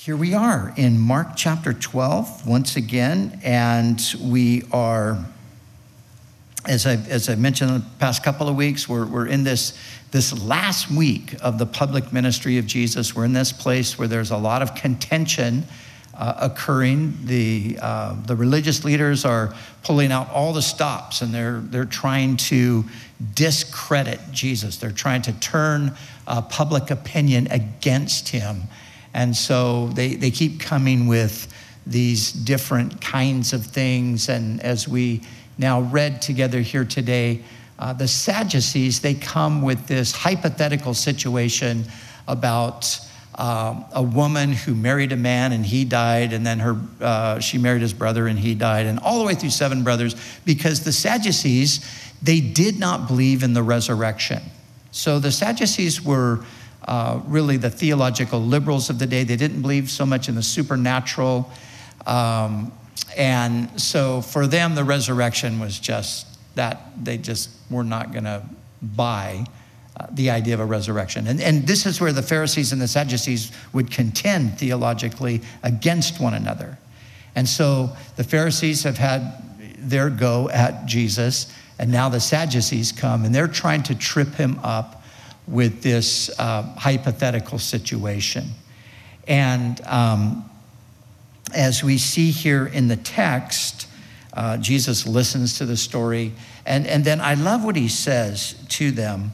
Here we are in Mark chapter 12 once again, and we are, as I mentioned in the past couple of weeks, we're in this last week of the public ministry of Jesus. We're in this place where there's a lot of contention occurring. The religious leaders are pulling out all the stops, and they're trying to discredit Jesus. They're trying to turn public opinion against him. And so they keep coming with these different kinds of things. And as we now read together here today, the Sadducees, they come with this hypothetical situation about a woman who married a man and he died, and then she married his brother and he died, and all the way through 7 brothers, because the Sadducees, they did not believe in the resurrection. So the Sadducees were really the theological liberals of the day. They didn't believe so much in the supernatural. And so for them, the resurrection was just that they just were not going to buy the idea of a resurrection. And this is where the Pharisees and the Sadducees would contend theologically against one another. And so the Pharisees have had their go at Jesus, and now the Sadducees come, and they're trying to trip him up with this hypothetical situation. And as we see here in the text, Jesus listens to the story. And then I love what he says to them.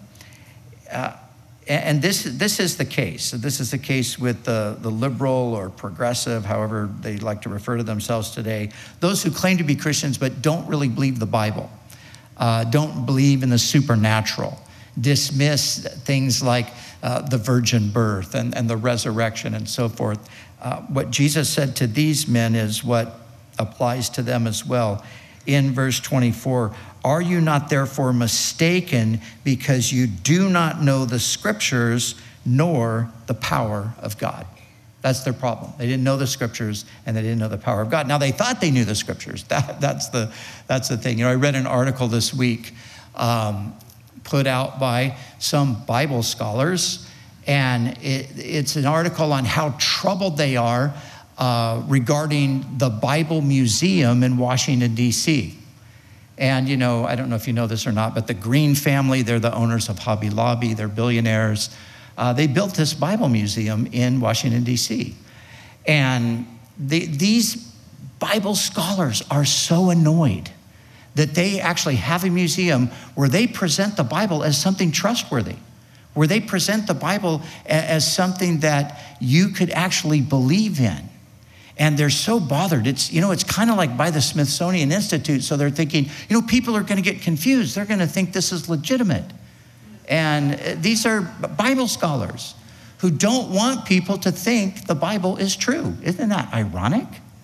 And this is the case. This is the case with the liberal or progressive, however they like to refer to themselves today. Those who claim to be Christians but don't really believe the Bible, don't believe in the supernatural, dismiss things like the virgin birth and the resurrection and so forth. What Jesus said to these men is what applies to them as well. In verse 24, "Are you not therefore mistaken because you do not know the scriptures nor the power of God?" That's their problem. They didn't know the scriptures and they didn't know the power of God. Now they thought they knew the scriptures. That's the thing. You know, I read an article this week put out by some Bible scholars, and it's an article on how troubled they are regarding the Bible Museum in Washington, D.C. And, you know, I don't know if you know this or not, but the Green family, they're the owners of Hobby Lobby, they're billionaires. They built this Bible museum in Washington, D.C. And these Bible scholars are so annoyed that they actually have a museum where they present the Bible as something trustworthy, where they present the Bible as something that you could actually believe in. And they're so bothered. It's kind of like by the Smithsonian Institute. So they're thinking, people are going to get confused. They're going to think this is legitimate. And these are Bible scholars who don't want people to think the Bible is true. Isn't that ironic?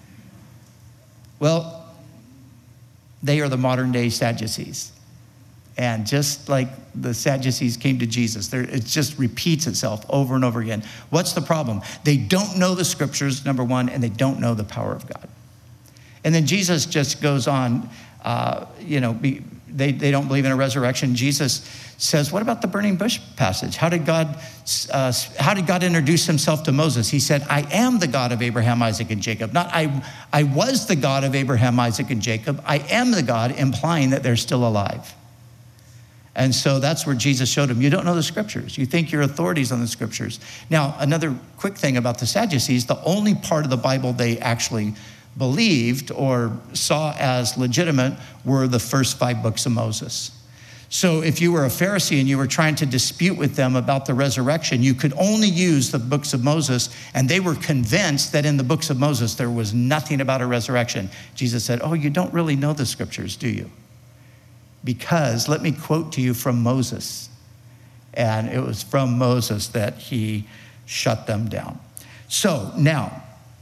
Well, they are the modern day Sadducees. And just like the Sadducees came to Jesus, it just repeats itself over and over again. What's the problem? They don't know the scriptures, number one, and they don't know the power of God. And then Jesus just goes on, they don't believe in a resurrection. Jesus says, what about the burning bush passage? How did God introduce himself to Moses? He said, I am the God of Abraham, Isaac, and Jacob. Not I was the God of Abraham, Isaac, and Jacob. I am the God, implying that they're still alive. And so that's where Jesus showed him, you don't know the scriptures. You think you're authorities on the scriptures. Now, another quick thing about the Sadducees, the only part of the Bible they actually believed or saw as legitimate were the first 5 books of Moses. So if you were a Pharisee and you were trying to dispute with them about the resurrection, you could only use the books of Moses, and they were convinced that in the books of Moses there was nothing about a resurrection. Jesus said, oh, you don't really know the scriptures, do you? Because let me quote to you from Moses. And it was from Moses that he shut them down. So now,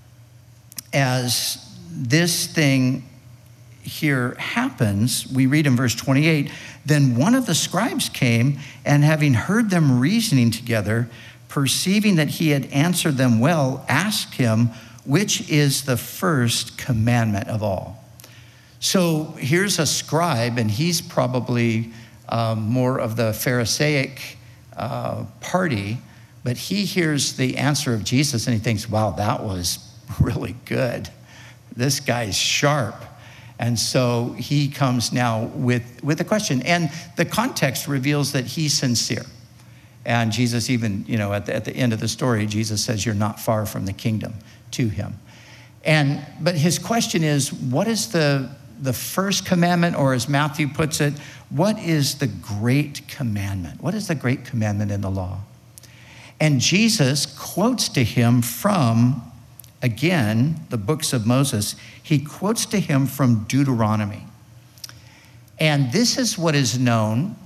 as this thing here happens, we read in verse 28, then one of the scribes came, and having heard them reasoning together, perceiving that he had answered them well, asked him, which is the first commandment of all? So here's a scribe, and he's probably more of the Pharisaic party, But he hears the answer of Jesus and he thinks, wow, that was really good. This guy's sharp. And so he comes now with a question. And the context reveals that he's sincere. And Jesus even, at the end of the story, Jesus says, you're not far from the kingdom to him. But his question is, what is the first commandment, or as Matthew puts it, what is the great commandment? What is the great commandment in the law? And Jesus quotes to him from, again, the books of Moses. He quotes to him from Deuteronomy. And this is what is known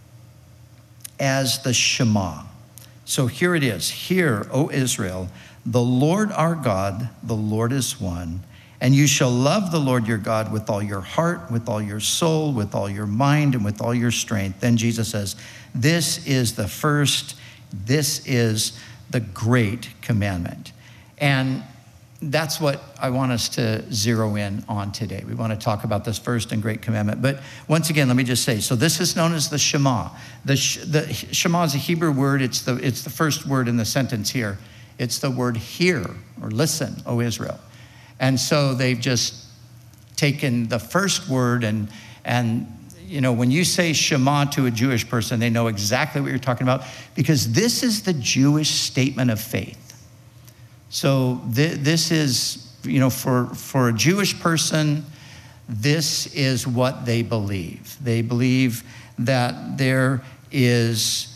as the Shema. So here it is. Hear, O Israel, the Lord our God, the Lord is one. And you shall love the Lord your God with all your heart, with all your soul, with all your mind, and with all your strength. Then Jesus says, this is the first, this is the great commandment. And that's what I want us to zero in on today. We want to talk about this first and great commandment. But once again, let me just say, so this is known as the Shema. The Shema is a Hebrew word. It's the first word in the sentence here. It's the word hear or listen, O Israel. And so they've just taken the first word and when you say Shema to a Jewish person, they know exactly what you're talking about, because this is the Jewish statement of faith. So this is, for a Jewish person, this is what they believe. They believe that there is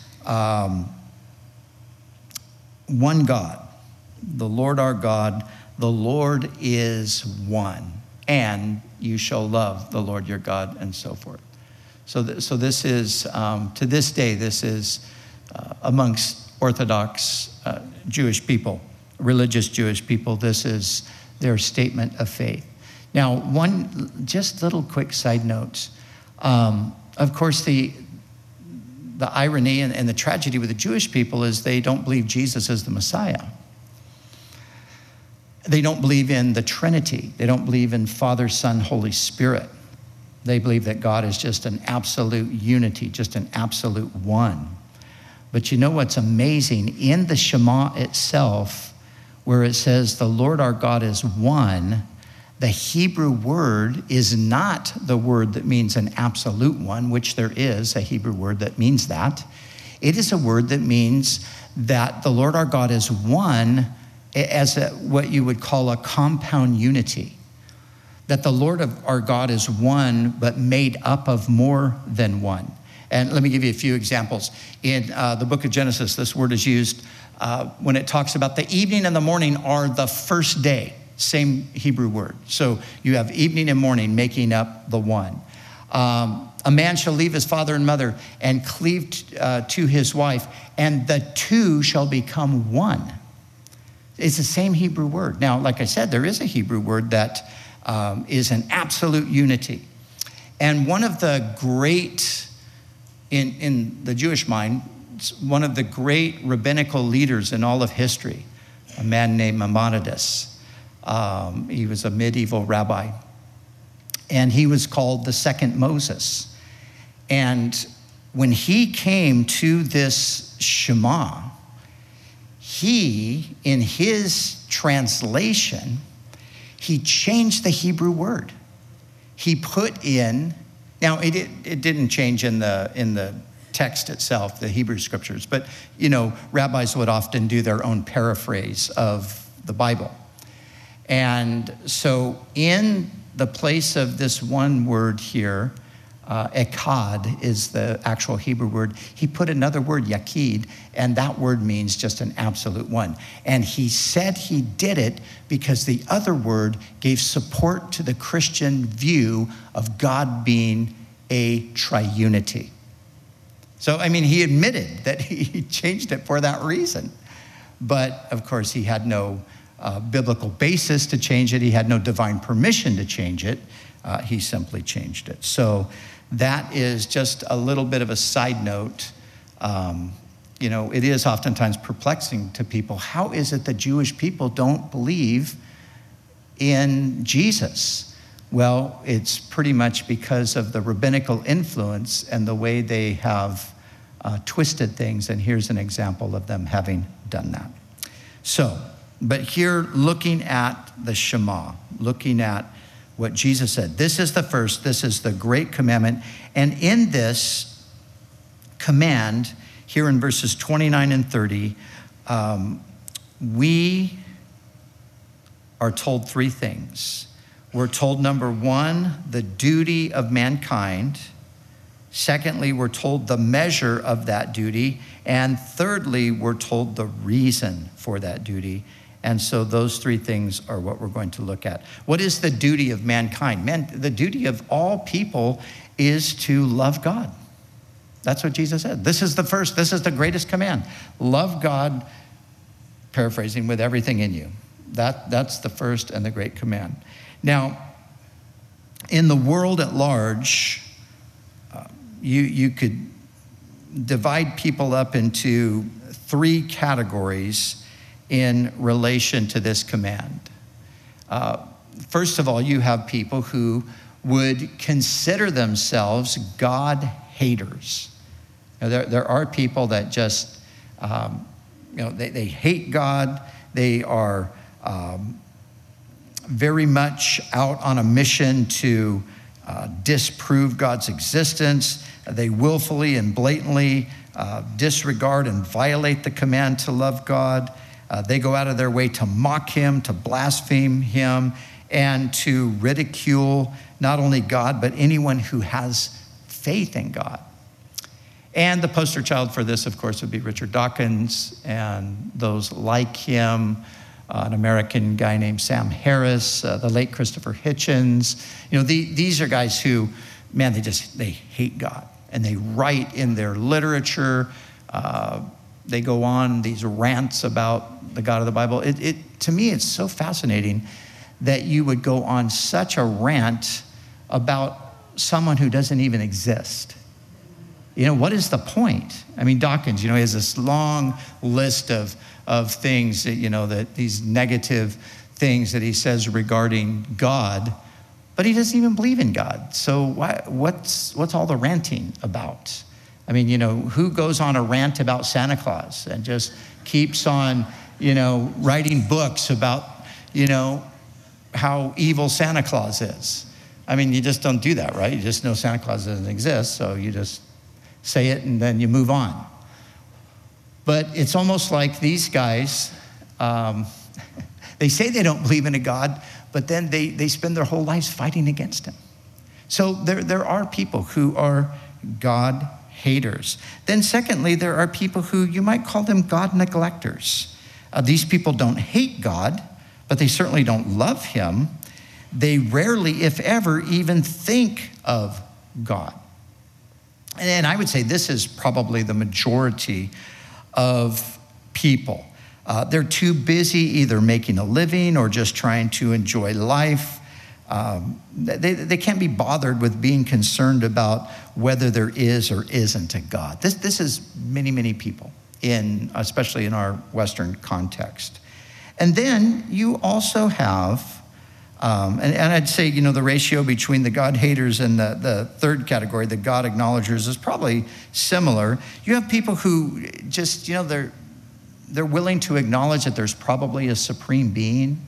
one God, the Lord our God. The Lord is one, and you shall love the Lord your God, and so forth. So this is, to this day, this is amongst Orthodox Jewish people, religious Jewish people, this is their statement of faith. Now, one just little quick side notes. Of course, the irony and the tragedy with the Jewish people is they don't believe Jesus is the Messiah. They don't believe in the Trinity. They don't believe in Father, Son, Holy Spirit. They believe that God is just an absolute unity, just an absolute one. But you know what's amazing? In the Shema itself, where it says the Lord our God is one, the Hebrew word is not the word that means an absolute one, which there is a Hebrew word that means that. It is a word that means that the Lord our God is one as what you would call a compound unity. That the Lord of our God is one, but made up of more than one. And let me give you a few examples. In the book of Genesis, this word is used when it talks about the evening and the morning are the first day. Same Hebrew word. So you have evening and morning making up the one. A man shall leave his father and mother and cleave to his wife, and the two shall become one. It's the same Hebrew word. Now, like I said, there is a Hebrew word that is an absolute unity. And one of the great, in the Jewish mind, one of the great rabbinical leaders in all of history, a man named Maimonides. He was a medieval rabbi. And he was called the second Moses. And when he came to this Shema, he, in his translation, he changed the Hebrew word. He put in, now it didn't change in the text itself, the Hebrew scriptures, but rabbis would often do their own paraphrase of the Bible. And so in the place of this one word here, echad is the actual Hebrew word. He put another word, yakid, and that word means just an absolute one. And he said he did it because the other word gave support to the Christian view of God being a triunity. So, he admitted that he changed it for that reason. But, of course, he had no biblical basis to change it. He had no divine permission to change it. He simply changed it. So that is just a little bit of a side note. It is oftentimes perplexing to people. How is it that Jewish people don't believe in Jesus? Well, it's pretty much because of the rabbinical influence and the way they have twisted things, and here's an example of them having done that. So, but here, looking at the Shema, looking at what Jesus said, this is the first, this is the great commandment. And in this command, here in verses 29 and 30, we are told three things. We're told, number one, the duty of mankind. Secondly, we're told the measure of that duty. And thirdly, we're told the reason for that duty. And so those three things are what we're going to look at. What is the duty of mankind? The duty of all people is to love God. That's what Jesus said. This is the first, this is the greatest command. Love God, paraphrasing, with everything in you. That's the first and the great command. Now, in the world at large, you could divide people up into three categories in relation to this command. First of all, you have people who would consider themselves God haters. There are people that just, they hate God. They are very much out on a mission to disprove God's existence. They willfully and blatantly disregard and violate the command to love God. They go out of their way to mock him, to blaspheme him, and to ridicule not only God, but anyone who has faith in God. And the poster child for this, of course, would be Richard Dawkins and those like him, an American guy named Sam Harris, the late Christopher Hitchens. These are guys who, man, they hate God. And they write in their literature, they go on these rants about the God of the Bible. To me, it's so fascinating that you would go on such a rant about someone who doesn't even exist. What is the point? I mean, Dawkins, he has this long list of things that, that these negative things that he says regarding God, but he doesn't even believe in God. So what's all the ranting about? I mean, who goes on a rant about Santa Claus and just keeps on, writing books about, how evil Santa Claus is? I mean, you just don't do that, right? You just know Santa Claus doesn't exist, so you just say it and then you move on. But it's almost like these guys, they say they don't believe in a God, but then they spend their whole lives fighting against him. So there are people who are God haters. Then secondly, there are people who you might call them God neglectors. These people don't hate God, but they certainly don't love him. They rarely, if ever, even think of God. And I would say this is probably the majority of people. They're too busy either making a living or just trying to enjoy life. They can't be bothered with being concerned about whether there is or isn't a God. This is many, many people, especially in our Western context. And then you also have, and I'd say, the ratio between the God haters and the third category, the God acknowledgers, is probably similar. You have people who just, they're willing to acknowledge that there's probably a supreme being,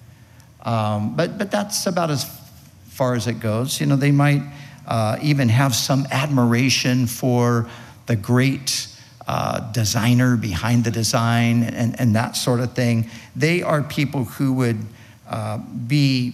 but that's about as far as it goes. They might even have some admiration for the great designer behind the design and that sort of thing. They are people who would be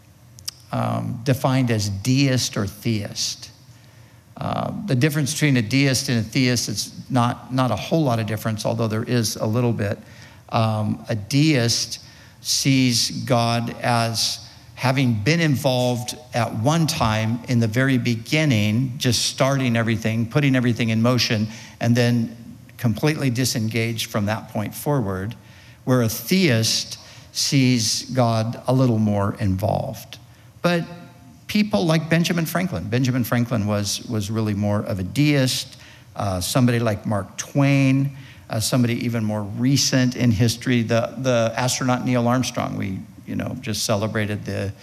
defined as deist or theist. The difference between a deist and a theist is not a whole lot of difference, although there is a little bit. A deist sees God as having been involved at one time in the very beginning, just starting everything, putting everything in motion, and then completely disengaged from that point forward, where a theist sees God a little more involved. But people like Benjamin Franklin was really more of a deist. Somebody like Mark Twain, somebody even more recent in history, the astronaut Neil Armstrong. We just celebrated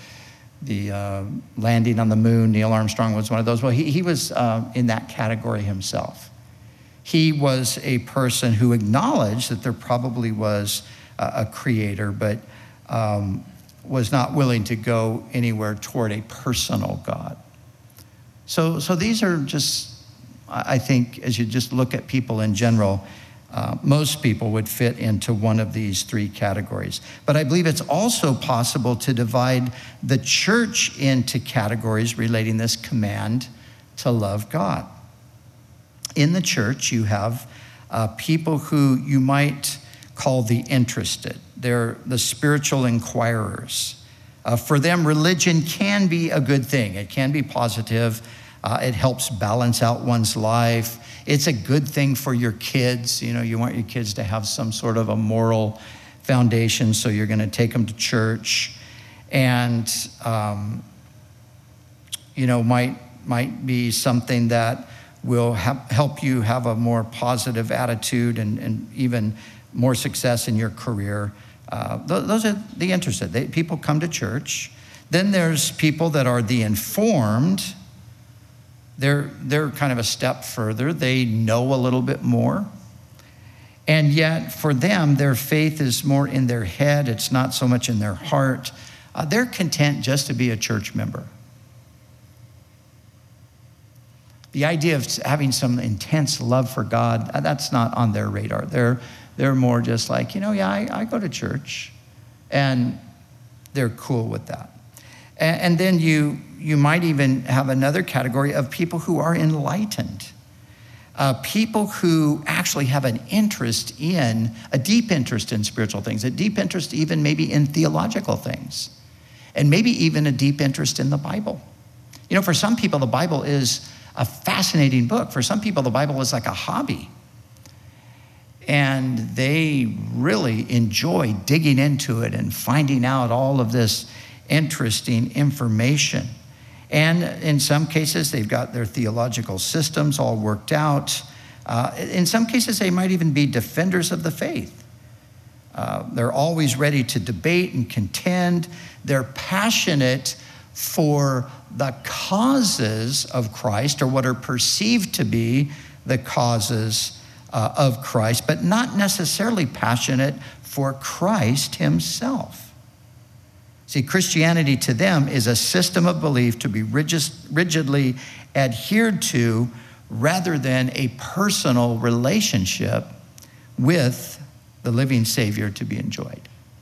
the landing on the moon. Neil Armstrong was one of those. Well, he was in that category himself. he was a person who acknowledged that there probably was a creator, but was not willing to go anywhere toward a personal God. So these are just, I think, as you just look at people in general, most people would fit into one of these three categories. But I believe it's also possible to divide the church into categories relating this command to love God. In the church, you have people who you might call the interested. They're the spiritual inquirers. For them, religion can be a good thing. It can be positive. It helps balance out one's life. It's a good thing for your kids. You know, you want your kids to have some sort of a moral foundation, so you're going to take them to church. And, might be something that will help you have a more positive attitude and even more success in your career. Those are the interested. People come to church. Then there's people that are the informed. They're kind of a step further. They know a little bit more. And yet for them, their faith is more in their head. It's not so much in their heart. They're content just to be a church member. The idea of having some intense love for God, that's not on their radar. They're more just like, I go to church, and they're cool with that. And then you might even have another category of people who are enlightened, people who actually have a deep interest in spiritual things, a deep interest even maybe in theological things, and maybe even a deep interest in the Bible. For some people, the Bible is a fascinating book. For some people, the Bible is like a hobby. And they really enjoy digging into it and finding out all of this interesting information. And in some cases, they've got their theological systems all worked out. In some cases, they might even be defenders of the faith. They're always ready to debate and contend. They're passionate for the causes of Christ, or what are perceived to be the causes of Christ, but not necessarily passionate for Christ himself. See, Christianity to them is a system of belief to be rigidly adhered to, rather than a personal relationship with the living Savior to be enjoyed.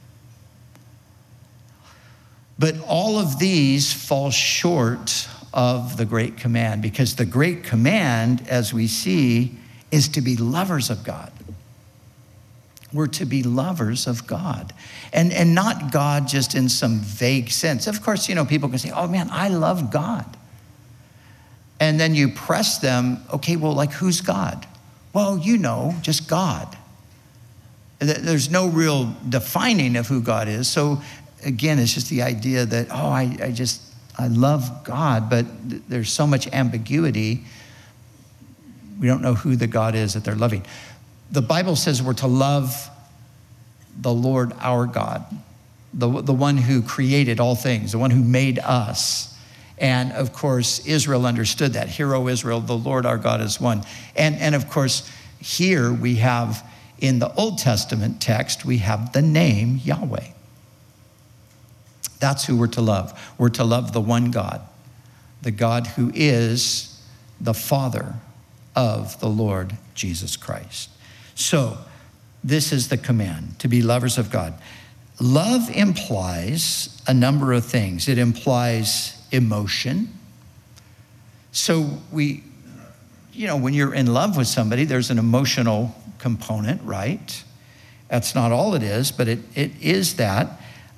But all of these fall short of the Great Command, because the Great Command, as we see, is to be lovers of God. We're to be lovers of God. And not God just in some vague sense. Of course, people can say, oh man, I love God. And then you press them, okay, well, like, who's God? Well, just God. There's no real defining of who God is. So again, it's just the idea that, I love God, but there's so much ambiguity. We don't know who the God is that they're loving. The Bible says we're to love the Lord our God, the one who created all things, the one who made us. And of course, Israel understood that. Hear, O Israel, the Lord our God is one. And of course, here we have, in the Old Testament text, we have the name Yahweh. That's who we're to love. We're to love the one God, the God who is the Father of the Lord Jesus Christ. So this is the command, to be lovers of God. Love implies a number of things. It implies emotion. So when you're in love with somebody, there's an emotional component, right? That's not all it is, but it is that.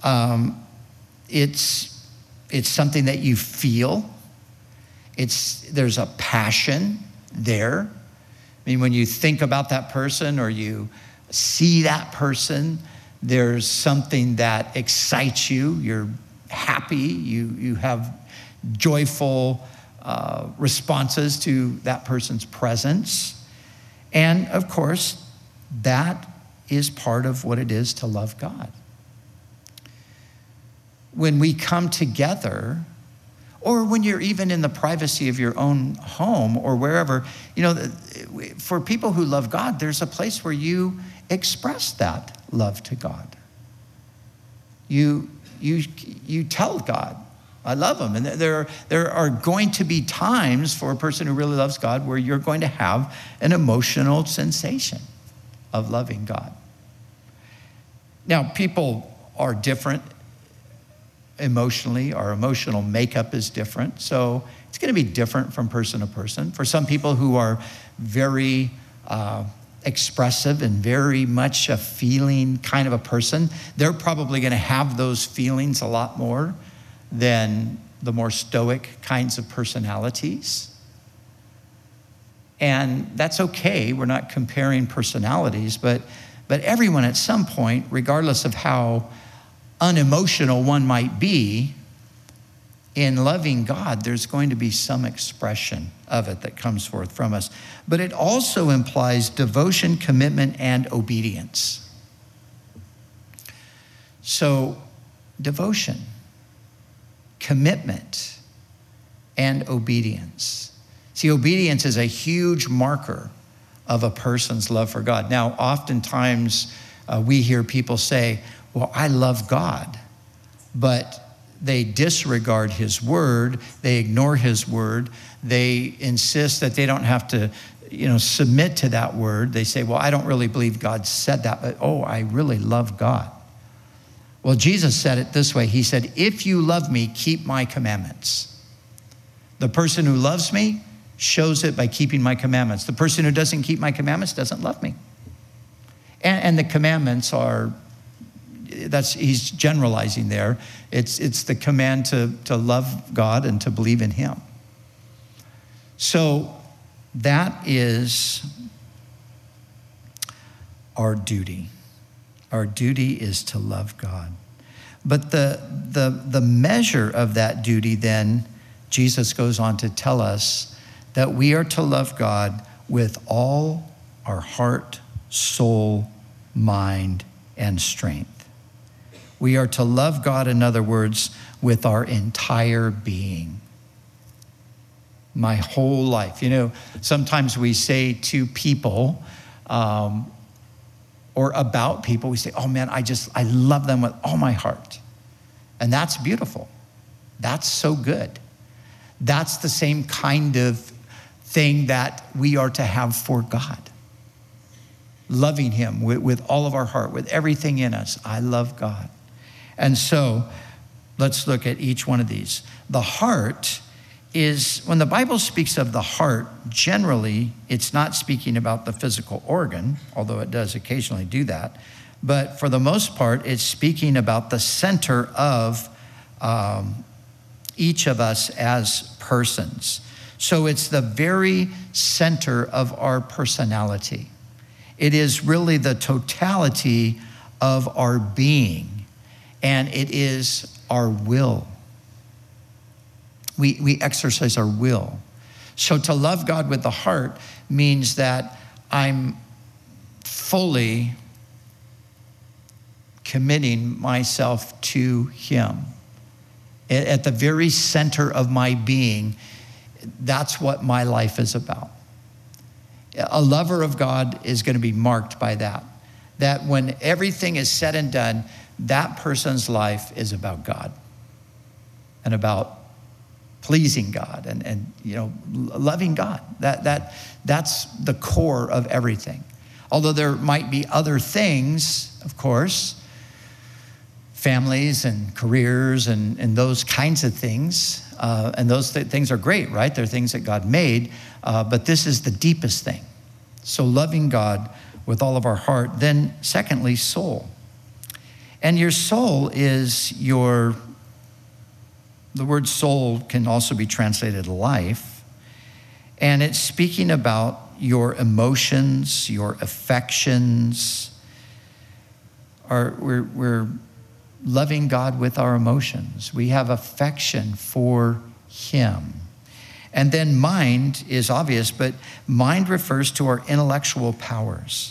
It's something that you feel. There's a passion there. I mean, when you think about that person or you see that person, there's something that excites you. You're happy. You have joyful responses to that person's presence. And of course, that is part of what it is to love God. When we come together, or when you're even in the privacy of your own home or wherever. For people who love God, there's a place where you express that love to God. You tell God, I love him. And there are going to be times for a person who really loves God where you're going to have an emotional sensation of loving God. Now, people are different emotionally. Our emotional makeup is different. So it's going to be different from person to person. For some people who are very expressive and very much a feeling kind of a person, they're probably going to have those feelings a lot more than the more stoic kinds of personalities. And that's okay. We're not comparing personalities, but everyone at some point, regardless of how unemotional one might be, in loving God, there's going to be some expression of it that comes forth from us. But it also implies devotion, commitment, and obedience. So, devotion, commitment, and obedience. See, obedience is a huge marker of a person's love for God. Now, oftentimes we hear people say, well, I love God, but they disregard his word, they ignore his word, they insist that they don't have to, submit to that word. They say, well, I don't really believe God said that, but I really love God. Well, Jesus said it this way. He said, if you love me, keep my commandments. The person who loves me shows it by keeping my commandments. The person who doesn't keep my commandments doesn't love me. And the commandments are, he's generalizing there. It's the command to love God and to believe in him. So that is our duty. Our duty is to love God. But the measure of that duty then, Jesus goes on to tell us that we are to love God with all our heart, soul, mind, and strength. We are to love God, in other words, with our entire being. My whole life. Sometimes we say to people, or about people, we say, oh man, I love them with all my heart. And that's beautiful. That's so good. That's the same kind of thing that we are to have for God. Loving him with all of our heart, with everything in us. I love God. And so let's look at each one of these. The heart is, when the Bible speaks of the heart, generally it's not speaking about the physical organ, although it does occasionally do that. But for the most part, it's speaking about the center of each of us as persons. So it's the very center of our personality. It is really the totality of our being, and it is our will. We exercise our will. So to love God with the heart means that I'm fully committing myself to him. At the very center of my being, that's what my life is about. A lover of God is going to be marked by that. That when everything is said and done, that person's life is about God and about pleasing God and loving God. That's the core of everything. Although there might be other things, of course, families and careers and those kinds of things. And those things are great, right? They're things that God made, but this is the deepest thing. So loving God with all of our heart. Then secondly, soul. And your soul is the word soul can also be translated life. And it's speaking about your emotions, your affections. We're loving God with our emotions. We have affection for him. And then mind is obvious, but mind refers to our intellectual powers.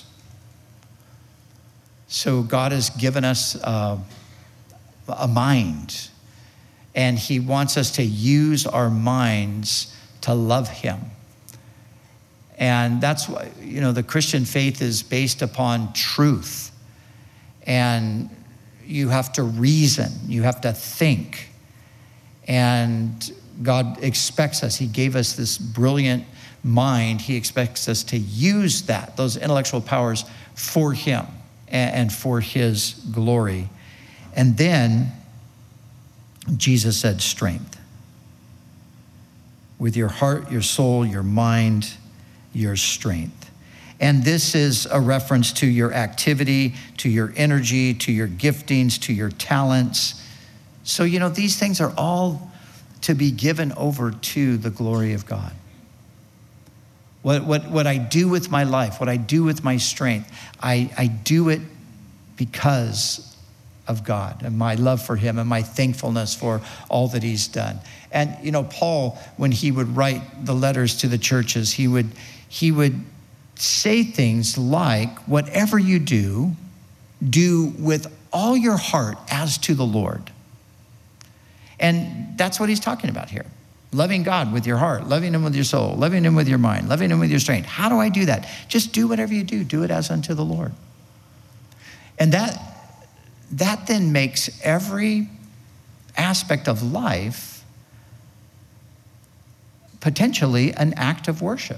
So God has given us a mind. And he wants us to use our minds to love him. And that's why, the Christian faith is based upon truth. And you have to reason, you have to think. And God expects us, he gave us this brilliant mind. He expects us to use those intellectual powers for him and for his glory. And then Jesus said strength. With your heart, your soul, your mind, your strength. And this is a reference to your activity, to your energy, to your giftings, to your talents. So, these things are all to be given over to the glory of God. What I do with my life, what I do with my strength, I do it because of God and my love for him and my thankfulness for all that he's done. And, Paul, when he would write the letters to the churches, he would say things like, whatever you do with all your heart as to the Lord. And that's what he's talking about here. Loving God with your heart, loving him with your soul, loving him with your mind, loving him with your strength. How do I do that? Just do whatever you do it as unto the Lord. And that then makes every aspect of life potentially an act of worship.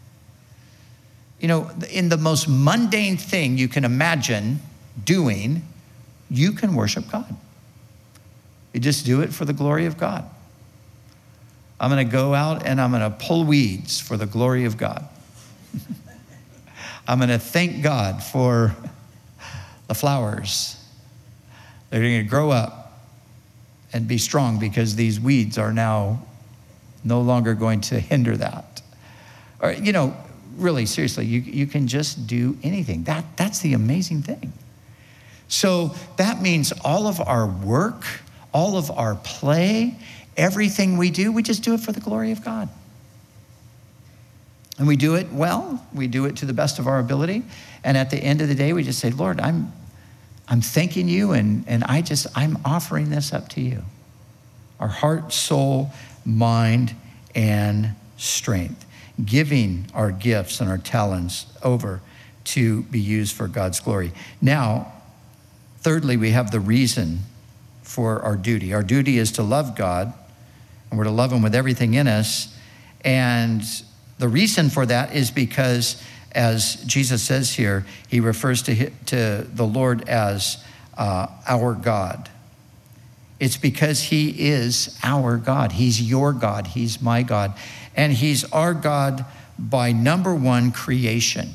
In the most mundane thing you can imagine doing, you can worship God. You just do it for the glory of God. I'm going to go out and I'm going to pull weeds for the glory of God. I'm going to thank God for the flowers. They're going to grow up and be strong because these weeds are now no longer going to hinder that. Or, really, seriously, you can just do anything. That's the amazing thing. So that means all of our work, all of our play, everything we do, we just do it for the glory of God. And we do it well. We do it to the best of our ability. And at the end of the day, we just say, Lord, I'm thanking you, and I'm offering this up to you. Our heart, soul, mind, and strength. Giving our gifts and our talents over to be used for God's glory. Now, thirdly, we have the reason for our duty. Our duty is to love God, and we're to love him with everything in us. And the reason for that is because, as Jesus says here, he refers to the Lord as our God. It's because he is our God. He's your God. He's my God. And he's our God by number one, creation.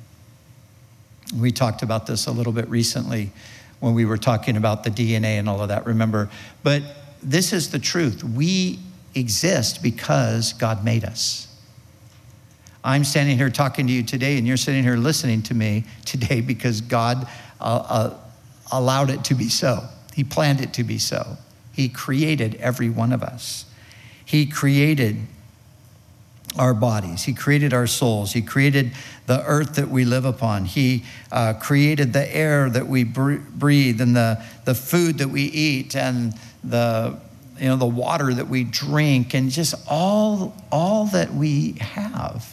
We talked about this a little bit recently when we were talking about the DNA and all of that, remember? But this is the truth. We exist because God made us. I'm standing here talking to you today, and you're sitting here listening to me today because God allowed it to be so. He planned it to be so. He created every one of us. He created our bodies. He created our souls. He created the earth that we live upon. He created the air that we breathe and the food that we eat and the water that we drink, and just all that we have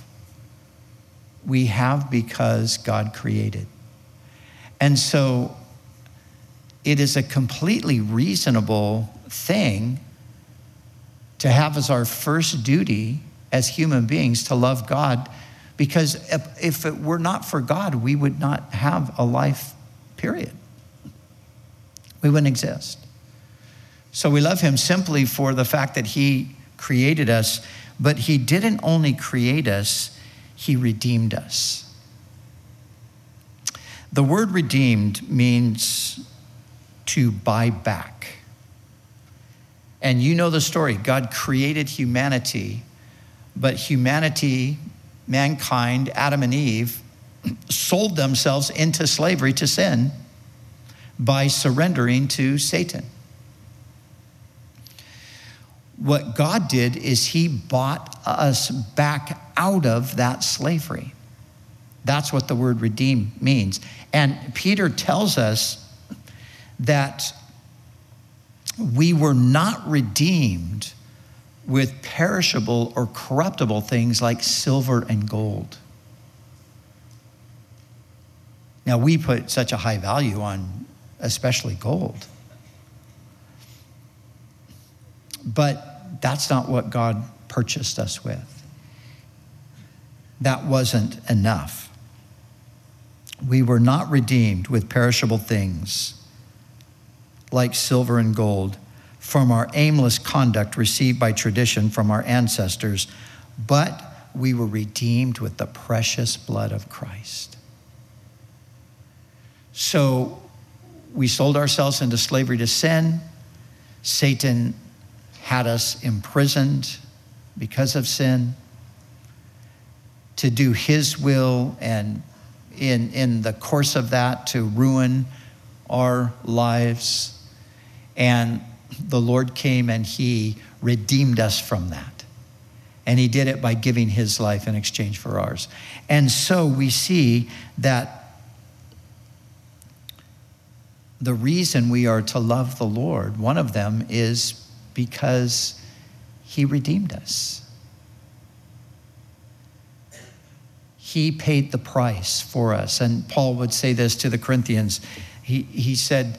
because God created. And so it is a completely reasonable thing to have as our first duty as human beings to love God, because if it were not for God, we would not have a life, period. We wouldn't exist. So we love him simply for the fact that he created us, but he didn't only create us, he redeemed us. The word redeemed means to buy back. And you know the story. God created humanity, but humanity, mankind, Adam and Eve, sold themselves into slavery to sin by surrendering to Satan. What God did is he bought us back out of that slavery. That's what the word redeem means. And Peter tells us that we were not redeemed with perishable or corruptible things like silver and gold. Now, we put such a high value on especially gold. But that's not what God purchased us with. That wasn't enough. We were not redeemed with perishable things like silver and gold from our aimless conduct received by tradition from our ancestors, but we were redeemed with the precious blood of Christ. So we sold ourselves into slavery to sin. Satan had us imprisoned because of sin to do his will, and in the course of that to ruin our lives. And the Lord came and he redeemed us from that. And he did it by giving his life in exchange for ours. And so we see that the reason we are to love the Lord, one of them is because he redeemed us. He paid the price for us. And Paul would say this to the Corinthians. He said,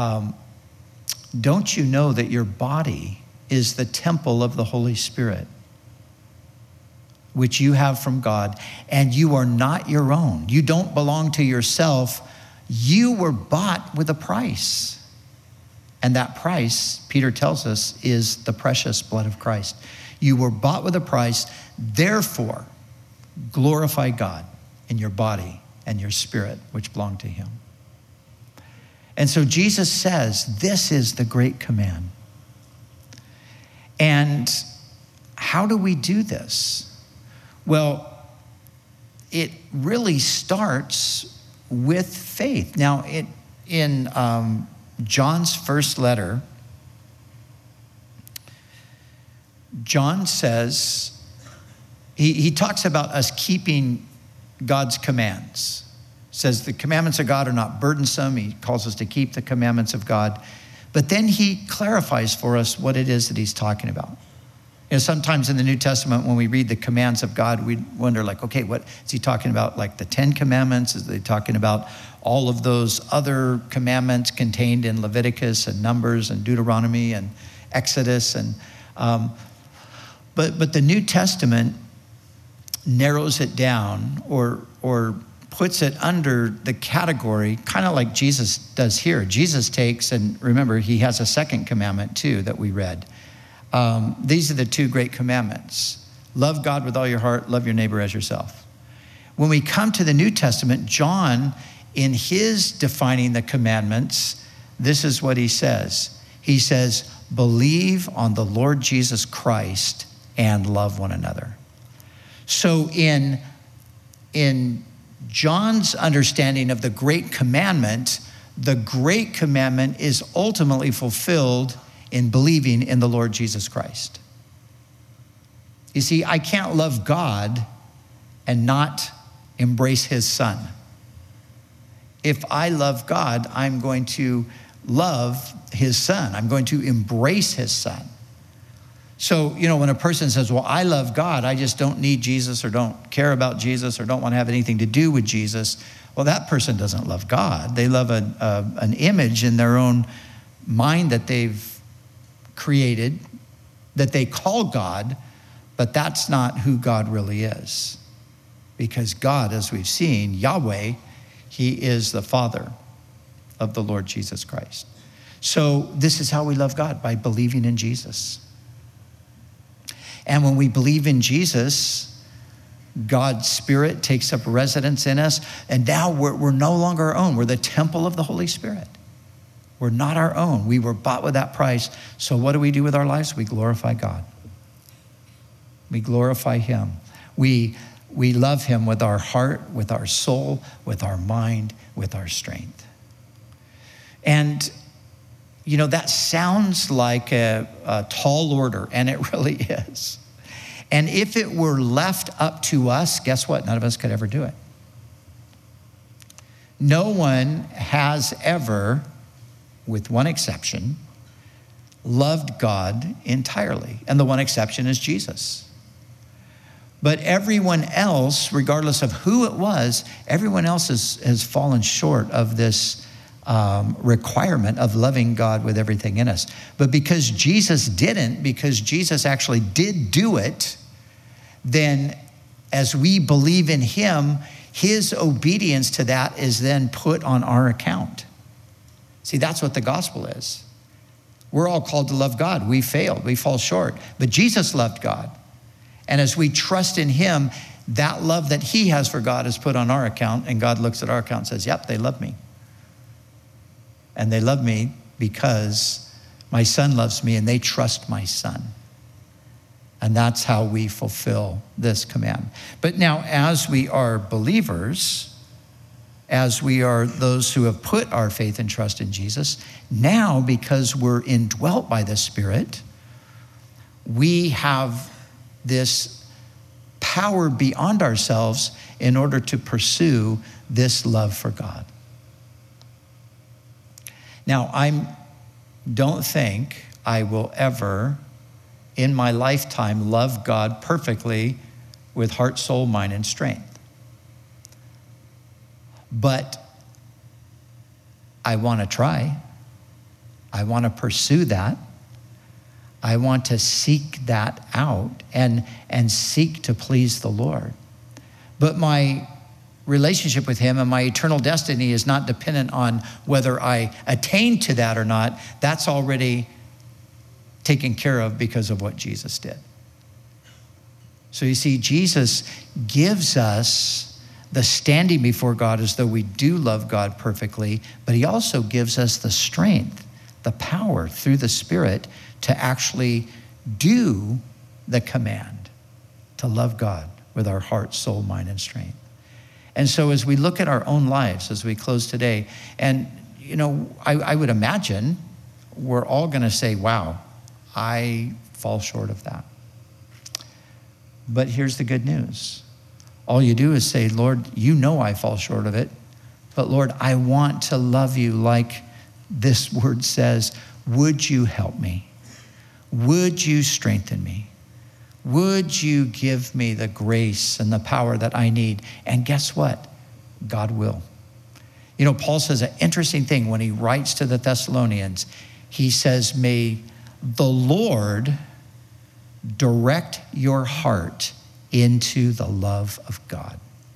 don't you know that your body is the temple of the Holy Spirit, which you have from God, and you are not your own. You don't belong to yourself. You were bought with a price. And that price, Peter tells us, is the precious blood of Christ. You were bought with a price. Therefore, glorify God in your body and your spirit, which belong to him. And so Jesus says, this is the great command. And how do we do this? Well, it really starts with faith. Now, in John's first letter, John says, he talks about us keeping God's commands. Says the commandments of God are not burdensome. He calls us to keep the commandments of God. But then he clarifies for us what it is that he's talking about. You know, sometimes in the New Testament, when we read the commands of God, we wonder, like, okay, what is he talking about? Like the 10 commandments? Is he talking about all of those other commandments contained in Leviticus and Numbers and Deuteronomy and Exodus? And but the New Testament narrows it down or puts it under the category, kind of like Jesus does here. Jesus takes, and remember, he has a second commandment too that we read. These are the two great commandments. Love God with all your heart, love your neighbor as yourself. When we come to the New Testament, John, in his defining the commandments, this is what he says. He says, believe on the Lord Jesus Christ and love one another. So in John's understanding of the great commandment is ultimately fulfilled in believing in the Lord Jesus Christ. You see, I can't love God and not embrace his son. If I love God, I'm going to love his son. I'm going to embrace his son. So, you know, when a person says, well, I love God, I just don't need Jesus or don't care about Jesus or don't want to have anything to do with Jesus, well, that person doesn't love God. They love an image in their own mind that they've created, that they call God, but that's not who God really is. Because God, as we've seen, Yahweh, he is the Father of the Lord Jesus Christ. So this is how we love God, by believing in Jesus. And when we believe in Jesus, God's Spirit takes up residence in us, and now we're no longer our own. We're the temple of the Holy Spirit. We're not our own. We were bought with that price. So what do we do with our lives? We glorify God. We glorify him. We love him with our heart, with our soul, with our mind, with our strength. And you know, that sounds like a tall order, and it really is. And if it were left up to us, guess what? None of us could ever do it. No one has ever, with one exception, loved God entirely. And the one exception is Jesus. But everyone else, regardless of who it was, everyone else has fallen short of this requirement of loving God with everything in us. But because Jesus didn't, because Jesus actually did do it, then as we believe in him, his obedience to that is then put on our account. See, that's what the gospel is. We're all called to love God. We failed, we fall short. But Jesus loved God. And as we trust in him, that love that he has for God is put on our account, and God looks at our account and says, yep, they love me. And they love me because my son loves me and they trust my son. And that's how we fulfill this command. But now, as we are believers, as we are those who have put our faith and trust in Jesus, now because we're indwelt by the Spirit, we have this power beyond ourselves in order to pursue this love for God. Now, I don't think I will ever, in my lifetime, love God perfectly with heart, soul, mind, and strength. But I want to try. I want to pursue that. I want to seek that out and seek to please the Lord. But my relationship with him and my eternal destiny is not dependent on whether I attain to that or not. That's already taken care of because of what Jesus did. So you see, Jesus gives us the standing before God as though we do love God perfectly, but he also gives us the strength, the power through the Spirit to actually do the command, to love God with our heart, soul, mind, and strength. And so as we look at our own lives, as we close today, and I would imagine we're all gonna say, wow, I fall short of that. But here's the good news. All you do is say, Lord, you know I fall short of it, but Lord, I want to love you like this word says. Would you help me? Would you strengthen me? Would you give me the grace and the power that I need? And guess what? God will. Paul says an interesting thing when he writes to the Thessalonians. He says, may the Lord direct your heart into the love of God.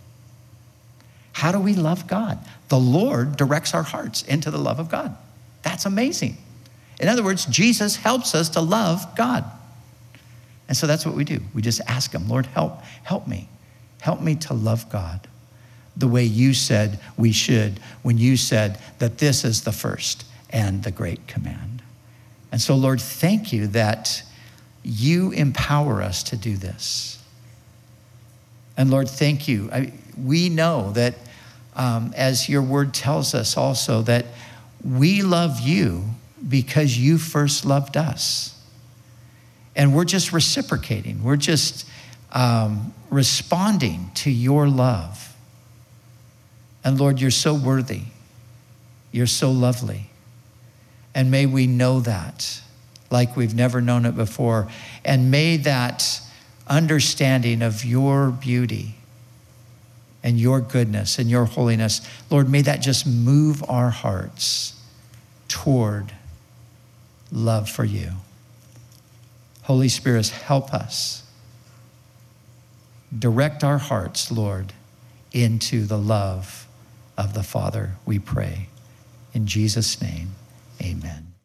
How do we love God? The Lord directs our hearts into the love of God. That's amazing. In other words, Jesus helps us to love God. And so that's what we do. We just ask him, Lord, help me. Help me to love God the way you said we should when you said that this is the first and the great command. And so, Lord, thank you that you empower us to do this. And Lord, thank you. We know that as your word tells us also that we love you because you first loved us. And we're just reciprocating. We're just responding to your love. And Lord, you're so worthy. You're so lovely. And may we know that like we've never known it before. And may that understanding of your beauty and your goodness and your holiness, Lord, may that just move our hearts toward love for you. Holy Spirit, help us. Direct our hearts, Lord, into the love of the Father, we pray. In Jesus' name, amen.